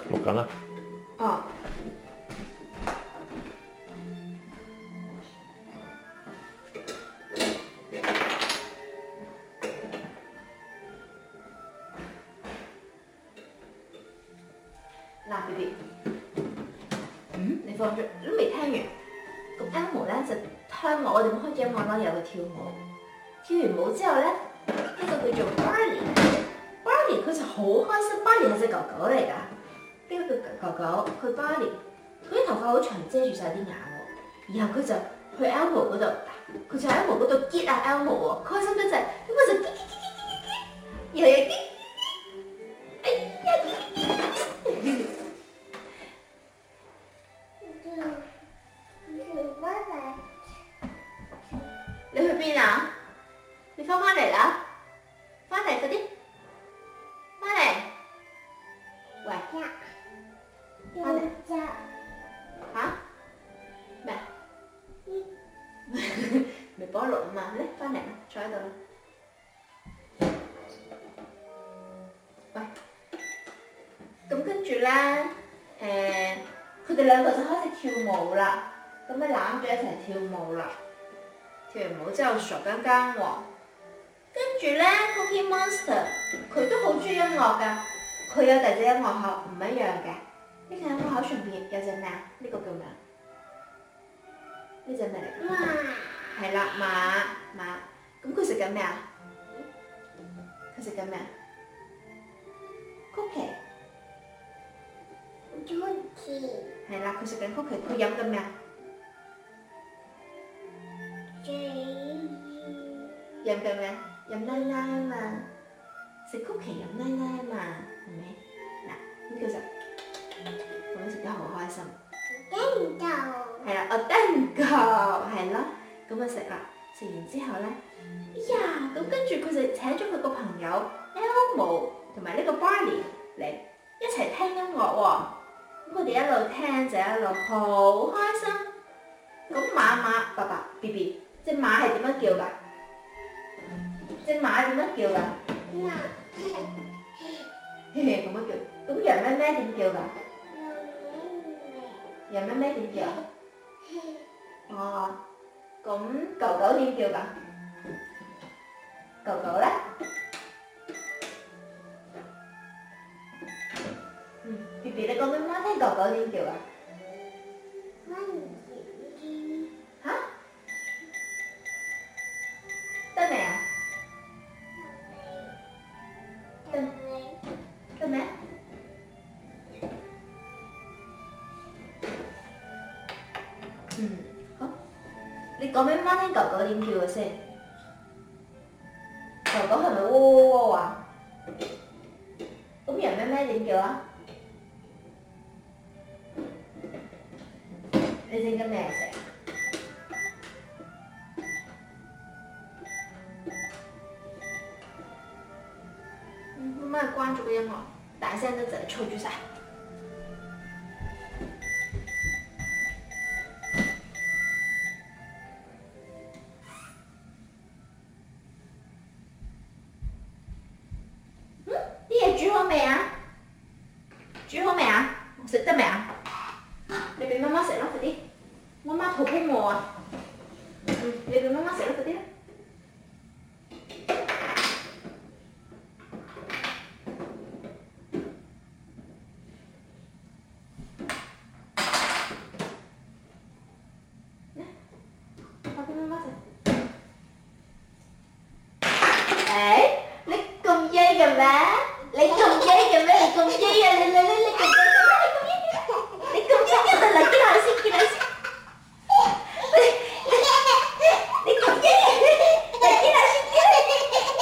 錄緊啦。 哦。嗱 ，B B， 你放咗，你都未聽完。咁 Elmo 咧就聽我哋開咗音樂啦，有佢跳舞。跳完舞之後咧，呢個叫做 Barney 佢就好開心。Barney 係隻狗狗嚟㗎，呢個叫狗狗，佢 Barney， 佢啲頭髮好長，遮住晒啲眼喎。然後佢就去 Elmo 嗰度，佢就喺 Elmo 嗰度激啊 Elmo 喎，開心得滯，咁佢就激，然後又激，哎呀！你去邊啊？你翻嚟啦！翻嚟快啲！翻嚟！喂！翻嚟！嚇？咩？咪幫我錄啊嘛！嚟翻嚟啦，坐喺度啦。喂！咁跟住咧，佢哋兩個就開始跳舞啦。咁咪攬住一齊跳舞啦。跳完舞之後傻更更喎，跟住咧 Cookie Monster 佢都好中意音樂㗎，佢有第二隻音樂盒唔一樣嘅。呢隻音樂盒上邊有隻咩啊？呢個叫咩啊？呢隻咩嚟？馬。係啦，馬。咁佢食緊咩啊？佢食緊咩啊 ？Cookie。係啦，佢食緊 cookie， 佢飲緊咩啊？飲緊咩？飲奶奶啊嘛，食 cookie 飲奶奶啊嘛，係咪？嗱，咁佢就咁樣食得好開心。係啦，我蛋糕係咯，咁啊食啦。食完之後咧，哎呀，咁跟住佢就請咗佢個朋友 Elmo 同埋呢個 Barney 嚟一齊聽音樂喎。咁佢哋一路聽就一路好開心。咁爸爸 BB。隻馬係點樣叫㗎？隻馬點樣叫㗎？咁樣叫。咁羊咩咩點叫㗎？羊咩咩點叫？哦，咁狗狗點叫㗎？狗狗咧？BB 你講俾媽聽，狗狗點叫㗎？嚇？得未啊？得未？好。你講俾媽聽狗狗點叫嘅先。狗狗係咪喔喔喔啊？咁羊咩咩點叫啊？你整緊咩食？媽咪關咗個音樂，大聲得滯，嘈住晒。啲嘢煮好未啊？煮好未啊？食得未啊？你俾媽媽食啦，快啲！媽媽肚餓喎。你俾媽媽食啦，快啲啦！你咁曳嘅咩？你咁曳嘅咩？你咁曳啊！你咁曳嘅咩？你咁曳嘅咪嚟見下先，見下先。你咁曳嘅，嚟見下先，見下先。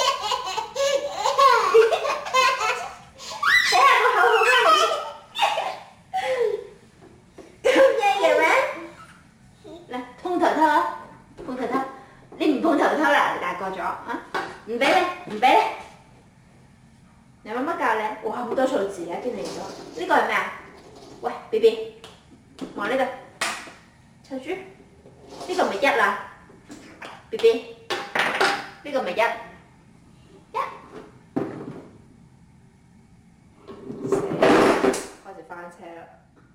睇下個口好啱你。咁曳嘅咩？嚟碰頭頭啊！碰頭頭，你唔碰頭頭啦，你大個咗啊！唔俾你，唔俾你。你媽媽教你，哇好多數字啊，邊嚟咗？呢個係咩啊？喂 ，BB， 望呢個，臭豬，呢個咪一啦 ，BB， 呢個咪一，死，開始始翻車啦。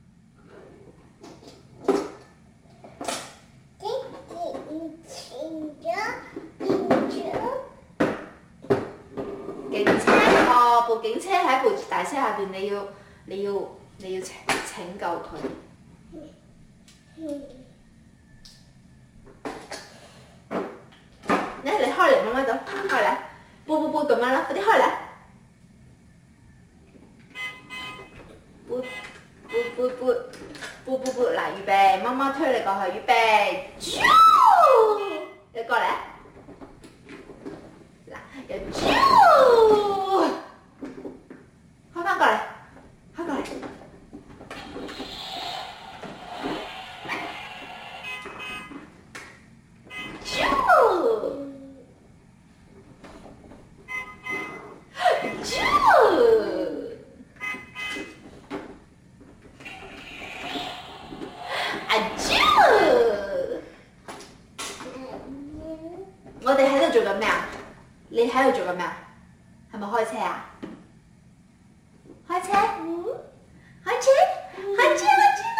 警車哦，部警車喺部大車下邊，你要拯救佢。你開嚟媽媽度，開嚟，撥咁樣啦，快啲開嚟。撥，嗱，預備，媽媽推你過去，預備，你過嚟，嗱，又開翻過嚟，開過嚟，我哋喺度做緊咩啊？你喺度做緊咩啊？係咪開車啊？開車？開車？開車！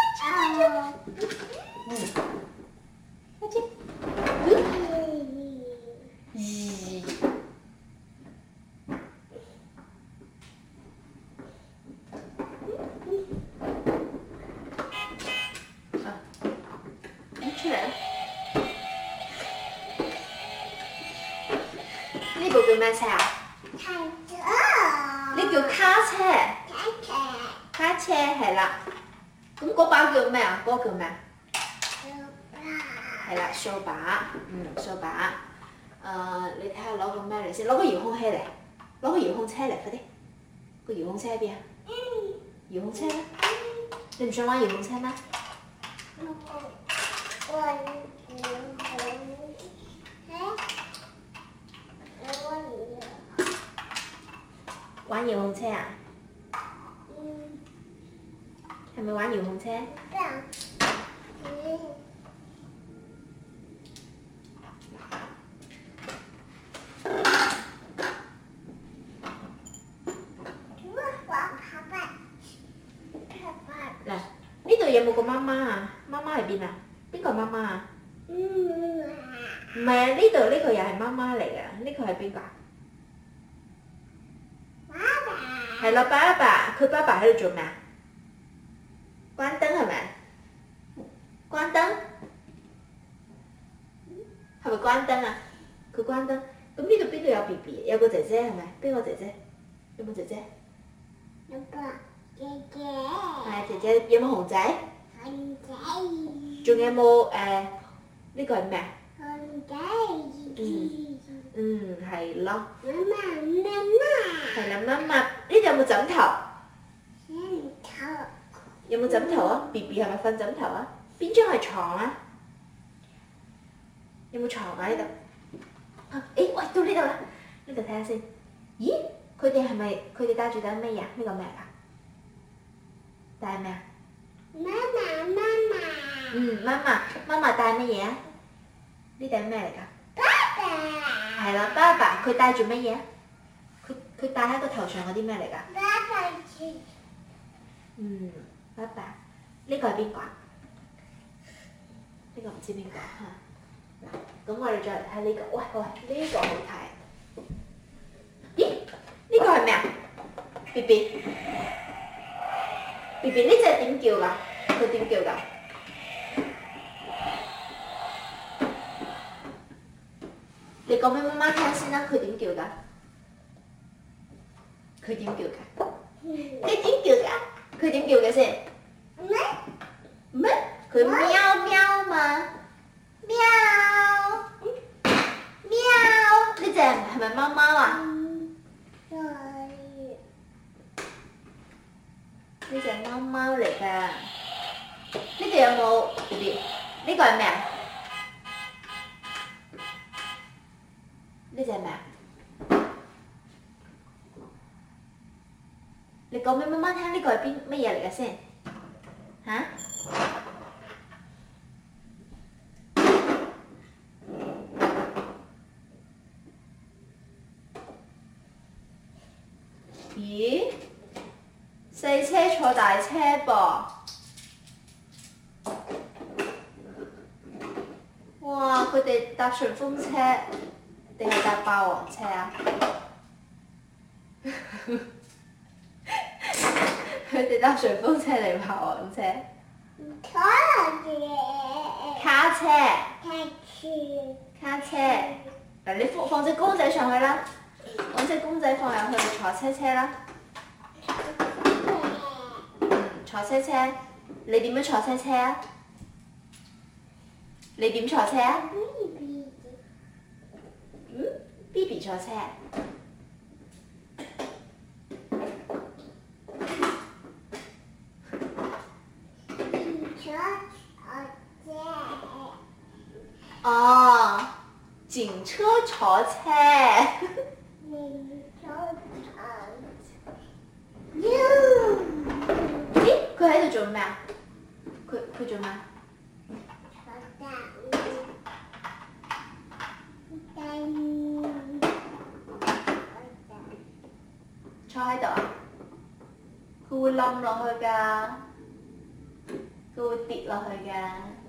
出嚟啦！呢部叫咩車啊？呢叫卡車。卡車係啦。咁嗰把叫咩啊？嗰個叫咩啊？係啦，掃把。掃把。你睇下攞個咩嚟先？攞個遙控器嚟，攞個遙控車嚟，快啲！個遙控車喺邊啊？遙控車咧？你唔想玩遙控車咩？玩遙控車啊？係咪玩遙控車？嗱，呢度有冇個媽媽啊？媽媽喺邊啊？邊個媽媽啊？唔係啊，呢度呢個又係媽媽嚟㗎，呢個係邊個啊？係咯，爸爸，佢爸爸喺度做咩啊？關燈係咪？關燈？係咪關燈啊？佢關燈。咁呢度邊度有 BB？ 有個姐姐係咪？邊個姐姐？有冇姐姐？有個姐姐。係姐姐，有冇熊仔？熊仔。仲有冇呢個係咩啊？熊仔。係咯。媽媽。係啦，媽媽。呢度有冇枕頭？有冇枕頭啊 ？BB 係咪瞓枕頭啊？邊張係床啊？有冇床啊？呢度？喂，到呢度啦！呢度睇下先。咦？佢哋戴住頂咩呀？呢個咩㗎？戴咩啊？媽媽戴乜嘢啊？呢頂咩嚟㗎？爸爸。係啦，爸爸，佢戴住乜嘢啊？佢戴喺個頭上嗰啲咩嚟㗎？爸爸。爸爸。呢個係邊個啊？呢個唔知邊個嚇。咁我哋再嚟睇呢個。喂，呢個好睇。咦？呢個係咩啊 ？BB，呢隻點叫㗎？佢點叫㗎？你講俾媽媽聽先啦，佢點叫㗎？佢點叫先？咩？佢喵喵嘛？喵！呢隻係咪貓貓啊？呢隻貓貓嚟㗎。呢度有冇 BB？ 呢個係咩啊？呢隻係咩啊？你講俾媽媽聽，呢個係乜嘢嚟㗎先？嚇？咦？石細車坐大車噃。哇！佢哋搭順風車定係搭霸王車啊？佢哋搭順風車定霸王車？卡車。卡車。嗱，你放隻公仔上去啦，揾隻公仔放入去坐車車啦。坐車車，你點樣坐車車啊？你點坐車啊？BB 坐車。哦，警車坐車。咦，佢喺度做咩啊？佢做咩啊？坐喺度啊？佢會冧落去㗎，佢會跌落去㗎。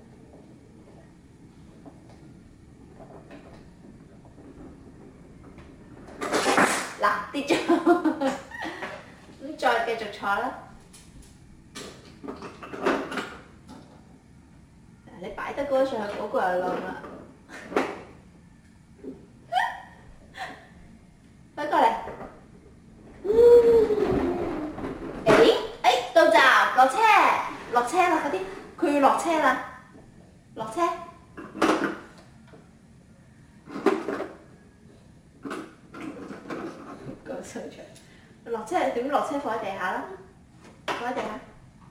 嗱，跌咗，咁再繼續坐啦。你擺得嗰個上去，嗰個又冧啦。快過嚟！到站，落車，落車啦！快啲，佢要落車啦，落車。落車點落車放喺地下啦，放喺地下。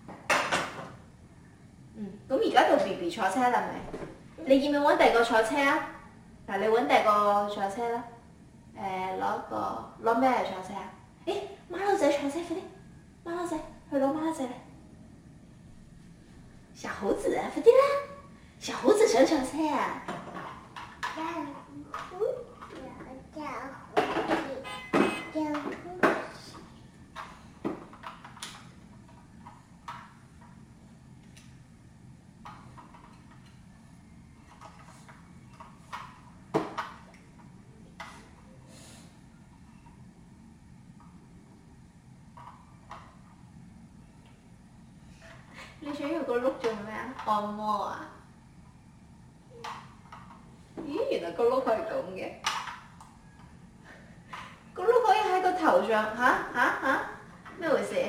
咁而家到 BB 坐車啦咪？你要唔要揾第二個坐車啊？嗱，你揾第二個坐車啦。攞咩嚟坐車啊？馬騮仔坐車，快啲！馬騮仔，去攞馬騮仔嚟。小猴子啊，快啲啦！小猴子想坐車啊！你想要個碌做咩啊？按摩啊？咦，原來個碌係咁嘅，個碌可以喺個頭上嚇？咩回事？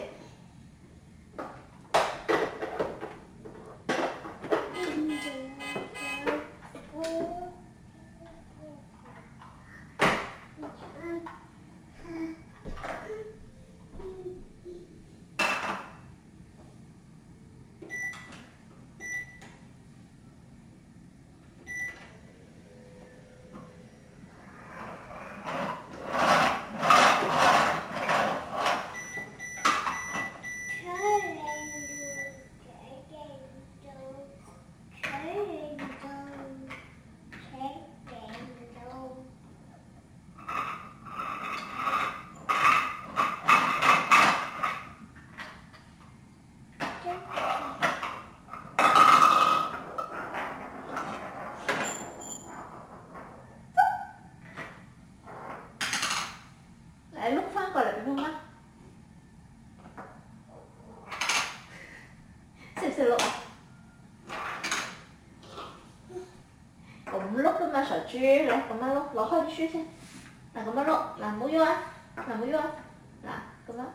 你碌翻過嚟俾媽媽，識唔識碌啊？咁碌噶嘛，傻豬，嚟咁樣碌，攞開啲書先。嗱咁樣碌，嗱唔好喐啊，嗱唔好喐啊，嗱咁樣。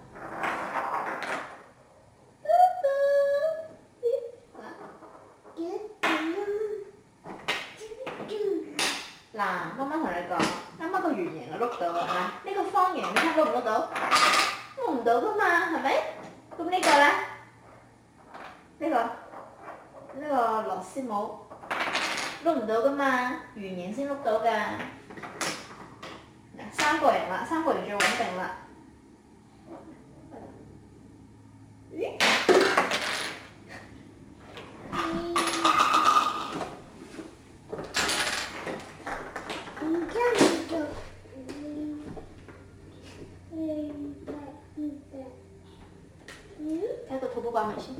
嗱，媽媽同你講，啱啱個圓形就碌到啊，嗱呢個方形你睇碌唔碌到？碌唔到噶嘛，係咪？咁呢個咧？呢個螺絲帽碌唔到噶嘛，圓形先碌到㗎。嗱，三角形啦，三角形最穩定啦。咦？ 個泡泡擺埋先。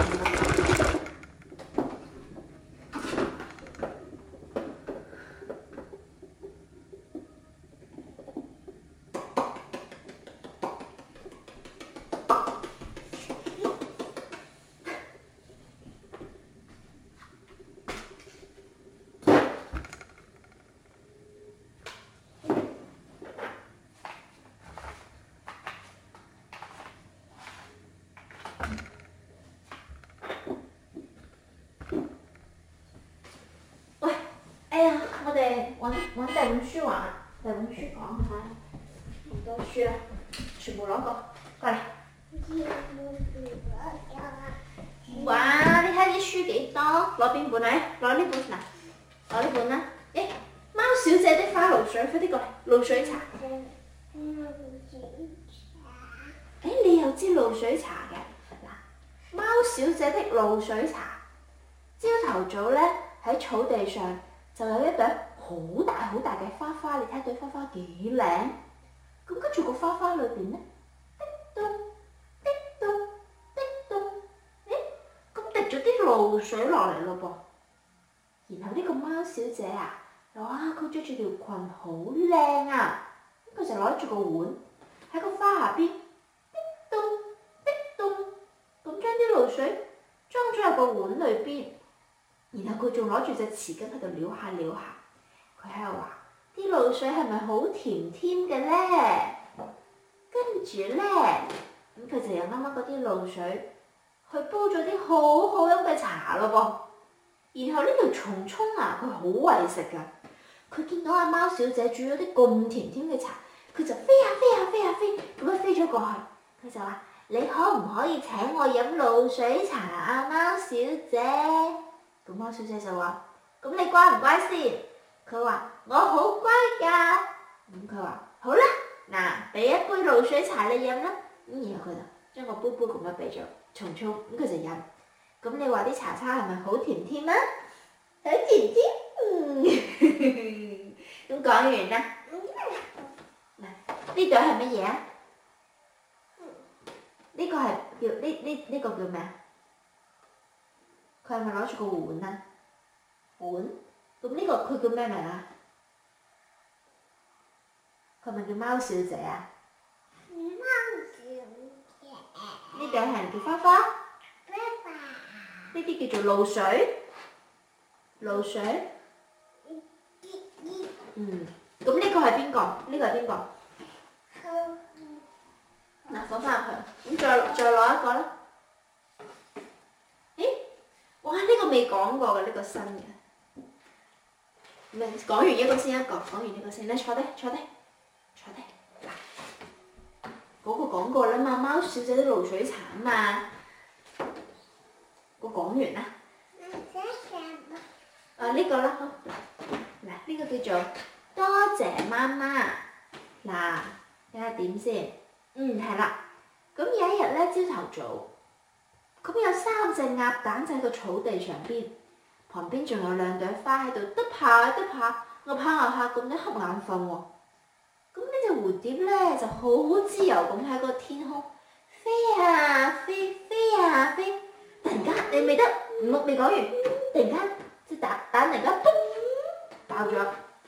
哎呀，我哋揾第本書玩，第本書講下，好多書啊，全部攞過嚟。哇！你睇啲書幾多？攞邊本啊？攞呢本嗱，攞呢本啦。誒，貓小姐的花露水，快啲過嚟，露水茶。誒，你又知露水茶嘅？嗱，貓小姐的露水茶。朝頭早咧喺草地上就有一朵好大好大嘅花花，你睇朵花花幾靚。咁跟住個花花裏邊咧，滴咚滴咚滴咚，咁滴咗啲露水落嚟咯噃。然後呢個貓小姐啊，哇！佢着住條裙好靚啊，佢就攞住個碗喺個花下邊滴咚滴咚，咁將啲露水裝咗入個碗裏邊。然後佢仲攞住隻匙羹喺度撩下撩下，佢喺度話：啲露水係咪好甜添嘅咧？跟住咧，咁佢就用啱啱嗰啲露水去煲咗啲好好飲嘅茶咯噃。然後呢條蟲蟲啊，佢好為食㗎。佢見到阿貓小姐煮咗啲咁甜添嘅茶，佢就飛呀飛呀飛呀飛，咁樣飛咗過去。佢就話：你可唔可以請我飲露水茶啊，貓小姐？咁貓小姐就話：咁你乖唔乖先？佢話：我好乖㗎。咁佢話：好啦，嗱，俾一杯露水茶你飲啦。咁然後佢就將個杯杯咁樣俾咗蟲蟲，咁佢就飲。咁你話啲茶茶係咪好甜添啊？好甜添。咁講完啦。嗱，呢朵係乜嘢啊？呢個係叫呢個叫咩啊？佢係咪攞住個碗啊？碗，咁呢個佢叫咩名啊？佢係咪叫貓小姐啊？貓小姐。呢朵係叫花花。呢啲叫做露水。露水。咁呢個係邊個？呢個係邊個？嗱，放翻入去，咁再攞一個啦。哇！呢個未講過嘅，呢個新嘅。唔係講完一個先一個，講完一個先。你坐低，坐低，坐低。嗱，嗰個講過啦嘛，貓小姐啲露水茶啊嘛。我講完啦。呢個啦，好。嗱，呢個叫做多謝媽媽。嗱，睇下點先。係啦。咁有一日咧，朝頭早。咁有3隻鴨蛋仔喺個草地上邊，旁邊仲有2朵花喺度得爬得爬，我爬下咁樣瞌眼瞓喎。咁呢隻蝴蝶咧就好自由咁喺個天空飛啊飛，飛啊飛。突然間你未講完，突然間隻蛋突然間咚爆咗。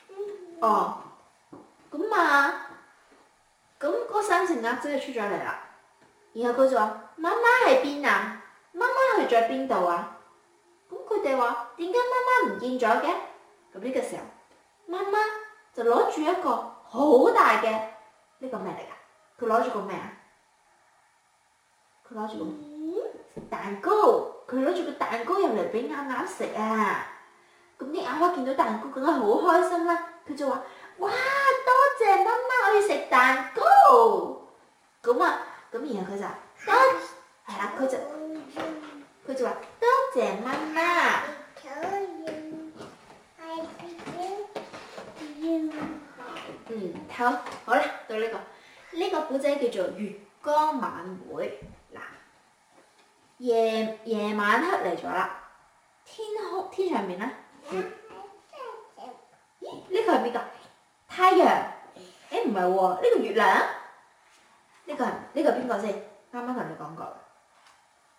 咁啊，咁嗰3隻鴨仔就出咗嚟啦。然後佢就話：媽媽喺邊啊？媽媽去咗邊度啊？咁佢哋話：點解媽媽唔見咗嘅？咁呢個時候，媽媽就攞住一個好大嘅呢個咩嚟㗎？佢攞住個咩啊？佢攞住個蛋糕，佢攞住個蛋糕入嚟俾鴨鴨食啊！咁啲鴨鴨見到蛋糕，梗係好開心啦。佢就話：哇！多謝媽媽，我要食蛋糕。咁啊，咁然後佢就係啦，佢就話多謝媽媽。好啦，到呢個古仔叫做月光晚會。嗱，夜晚黑嚟咗啦，天上面咧，咦？呢個係邊個？太陽？唔係喎，呢個月亮？呢個係邊個先？啱啱同你講過。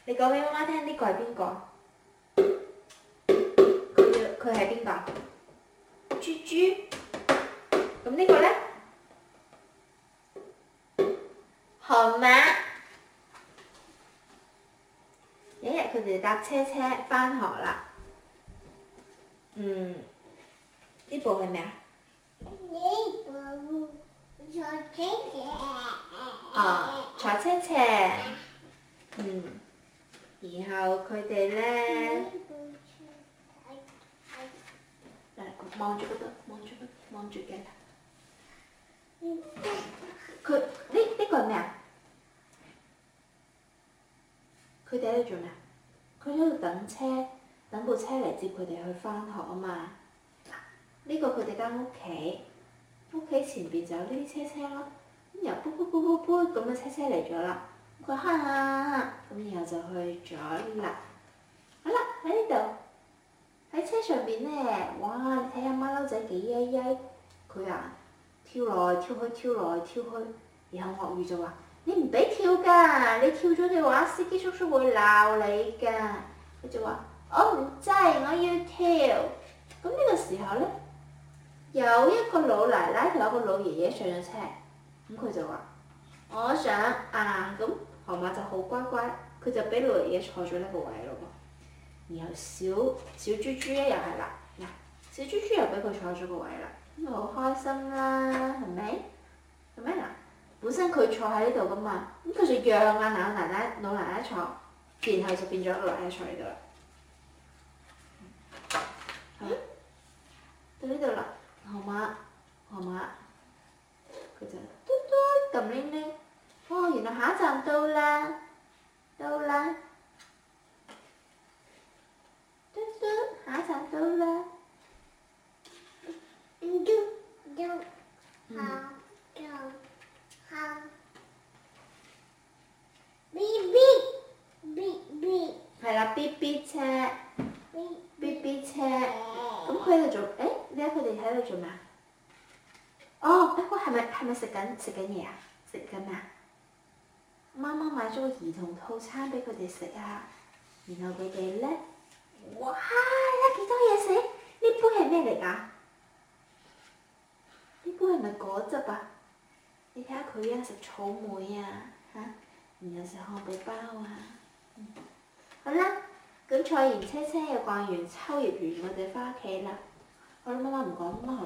你講俾媽媽聽，呢個係邊個？佢係邊個？豬豬。咁呢個咧？河馬。有一日佢哋搭車返學啦。呢部係咩啊？呢部坐車車。哦，坐車車。然後佢哋咧，望住嗰度，望住鏡頭。佢呢個係咩啊？佢哋喺度做咩啊？佢喺度等車，等部車嚟接佢哋去返學啊嘛。呢個佢哋間屋企前邊就有呢啲車咯。咁然後噗噗噗噗噗咁嘅車嚟咗啦。佢哈咁然後就去咗啦。好啦，喺呢度喺車上邊咧，哇！你睇下馬騮仔幾曳曳，佢啊跳來跳去，然後鱷魚就話：你唔俾跳㗎，你跳咗嘅話，司機叔叔會鬧你㗎。佢就話：我唔制，我要跳。咁呢個時候咧，有一個老奶奶同一個老爺爺上咗車，咁佢就話：我想啊，咁河馬就好乖乖，佢就俾老爺爺坐咗呢個位咯喎。然後小豬豬咧又係啦，嗱，小豬豬又俾佢坐咗個位啦，咁咪好開心啦，係咪？係咪嗱？本身佢坐喺呢度噶嘛，咁佢就讓啊老奶奶坐，然後就變咗老奶奶坐喺度啦。到呢度啦，河馬，佢就嘟嘟撳鈴鈴，哦，原來下一站到啦，嘟嘟，下一站到啦，係啦，B B 車，咁佢喺度做，你睇佢哋喺度做咩啊？哦，係咪食緊嘢啊？食緊咩啊？媽媽買咗個兒童套餐俾佢哋食啊，然後佢哋咧，哇！有幾多嘢食？呢杯係咩嚟㗎？呢杯係咪果汁啊？你睇下佢啊，食草莓啊，然後食漢堡包啊。好啦，咁坐完車又逛完秋葉原，我哋返屋企啦。好啦，媽媽唔講，媽媽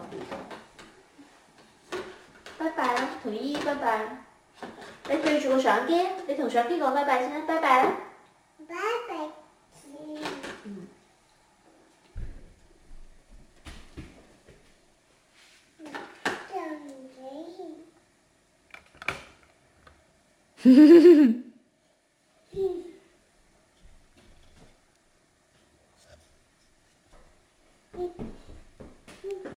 拜拜啦，同姨姨拜拜。你對住個相機，你同相機講拜拜先啦，拜拜啦。拜拜。